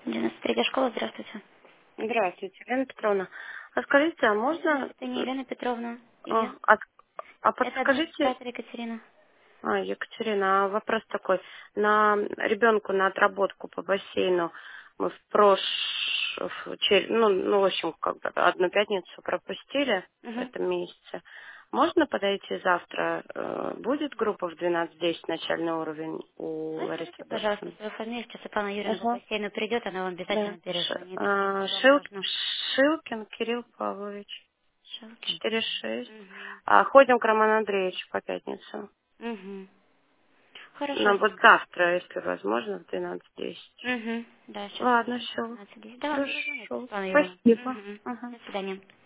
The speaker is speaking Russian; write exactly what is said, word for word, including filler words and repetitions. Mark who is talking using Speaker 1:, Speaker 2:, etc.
Speaker 1: девяносто третья школа, здравствуйте.
Speaker 2: Здравствуйте, Елена Петровна. А скажите, а
Speaker 1: Нет,
Speaker 2: можно...
Speaker 1: это не Елена Петровна.
Speaker 2: А,
Speaker 1: Ее.
Speaker 2: а- а
Speaker 1: Это
Speaker 2: подскажите...
Speaker 1: администратор Екатерина.
Speaker 2: А, Екатерина, а вопрос такой. На ребенку на отработку по бассейну мы в прош... в чер- Ну, ну, в общем, как бы одну пятницу пропустили в
Speaker 1: Угу.
Speaker 2: этом месяце. Можно подойти завтра? Э, Будет группа в двенадцать десять начальный уровень у
Speaker 1: Ну,
Speaker 2: Ларисы
Speaker 1: скажите, пожалуйста,
Speaker 2: Адольфовны?
Speaker 1: свою фамилию. Сейчас Светлана Юрьевна по
Speaker 2: Ага,
Speaker 1: бассейну придет, она вам
Speaker 2: да.
Speaker 1: обязательно
Speaker 2: Ш-
Speaker 1: перезвонит,
Speaker 2: а,
Speaker 1: что вам
Speaker 2: Шил-
Speaker 1: нужно.
Speaker 2: Шилкин Кирилл Павлович.
Speaker 1: Шелкин.
Speaker 2: Четыре шесть.
Speaker 1: Угу.
Speaker 2: А, ходим к Роману Андреевичу по пятницам.
Speaker 1: Угу. Хорошо.
Speaker 2: Ну, вот завтра, если возможно, в двенадцать десять.
Speaker 1: Угу. Да, сейчас
Speaker 2: Ладно,
Speaker 1: скажу.
Speaker 2: все.
Speaker 1: двенадцать десять. Да, вам перезвонит
Speaker 2: Хорошо.
Speaker 1: Светлана Юрьевна.
Speaker 2: Спасибо.
Speaker 1: Угу.
Speaker 2: Ага.
Speaker 1: До свидания.